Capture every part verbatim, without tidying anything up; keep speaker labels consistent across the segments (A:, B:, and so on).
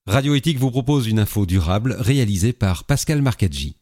A: Radio Éthique vous propose une info durable réalisée par Pascal Marcaggi.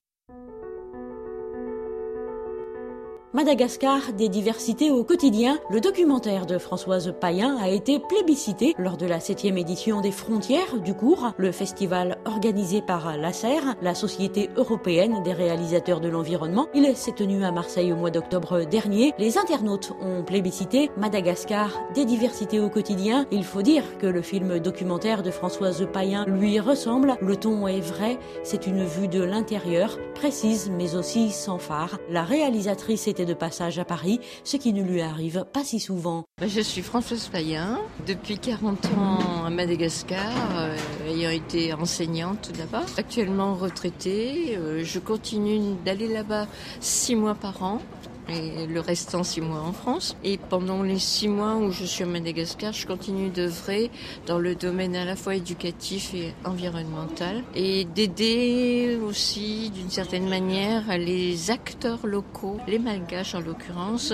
B: Madagascar, des diversités au quotidien, le documentaire de Françoise Payen a été plébiscité lors de la septième édition des Frontières du cours, le festival organisé par l'A C E R, la Société européenne des réalisateurs de l'environnement. Il s'est tenu à Marseille au mois d'octobre dernier. Les internautes ont plébiscité Madagascar, des diversités au quotidien. Il faut dire que le film documentaire de Françoise Payen lui ressemble. Le ton est vrai, c'est une vue de l'intérieur, précise mais aussi sans phare. La réalisatrice était de passage à Paris, ce qui ne lui arrive pas si souvent.
C: Je suis Françoise Payen, depuis quarante ans à Madagascar, euh, ayant été enseignante tout d'abord. Actuellement retraitée, euh, je continue d'aller là-bas six mois par an. Et le restant six mois en France. Et pendant les six mois où je suis à Madagascar, je continue d'œuvrer dans le domaine à la fois éducatif et environnemental et d'aider aussi d'une certaine manière les acteurs locaux, les Malgaches en l'occurrence,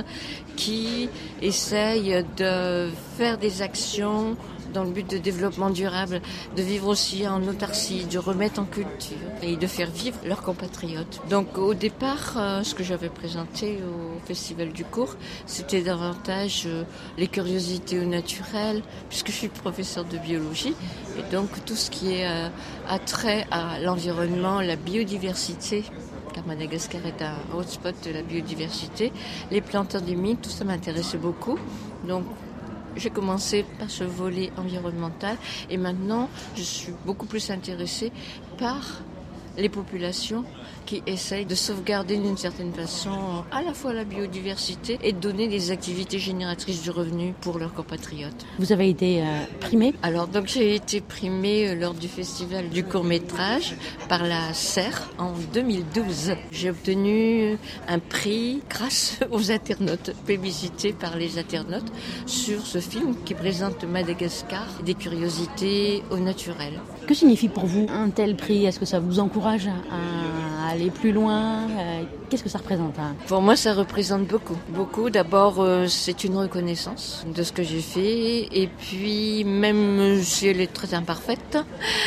C: qui essayent de faire des actions dans le but de développement durable, de vivre aussi en autarcie, de remettre en culture et de faire vivre leurs compatriotes. Donc au départ, euh, ce que j'avais présenté au Festival du cours, c'était davantage euh, les curiosités au naturel, puisque je suis professeure de biologie, et donc tout ce qui est euh, attrait à l'environnement, la biodiversité, car Madagascar est un hotspot de la biodiversité, les plantes endémiques, tout ça m'intéressait beaucoup. Donc j'ai commencé par ce volet environnemental et maintenant je suis beaucoup plus intéressée par les populations qui essayent de sauvegarder d'une certaine façon à la fois la biodiversité et de donner des activités génératrices de revenus pour leurs compatriotes.
B: Vous avez été euh, primée ?
C: Alors donc j'ai été primée lors du festival du court-métrage par la C E R en deux mille douze. J'ai obtenu un prix grâce aux internautes, plébiscité par les internautes sur ce film qui présente Madagascar, des curiosités au naturel.
B: Que signifie pour vous un tel prix ? Est-ce que ça vous encourage à aller plus loin ? Qu'est-ce que ça représente ?
C: Pour moi, ça représente beaucoup. Beaucoup. D'abord, euh, c'est une reconnaissance de ce que j'ai fait. Et puis, même si elle est très imparfaite,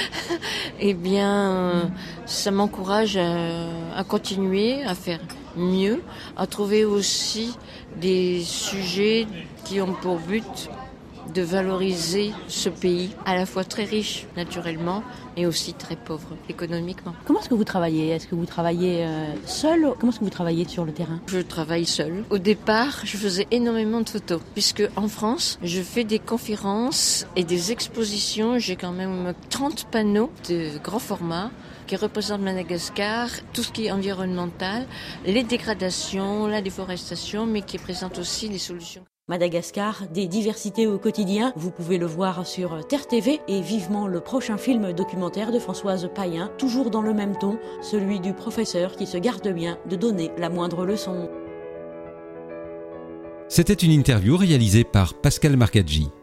C: eh bien, euh, ça m'encourage à, à continuer, à faire mieux, à trouver aussi des sujets qui ont pour but de valoriser ce pays, à la fois très riche naturellement, mais aussi très pauvre économiquement.
B: Comment est-ce que vous travaillez ? Est-ce que vous travaillez euh, seul ? Comment est-ce que vous travaillez sur le terrain ?
C: Je travaille seule. Au départ, je faisais énormément de photos, puisque en France, je fais des conférences et des expositions. J'ai quand même trente panneaux de grand format qui représentent Madagascar, tout ce qui est environnemental, les dégradations, la déforestation, mais qui présentent aussi les solutions.
B: Madagascar, des diversités au quotidien, vous pouvez le voir sur Terre T V et vivement le prochain film documentaire de Françoise Payen, toujours dans le même ton, celui du professeur qui se garde bien de donner la moindre leçon.
A: C'était une interview réalisée par Pascal Marcaggi.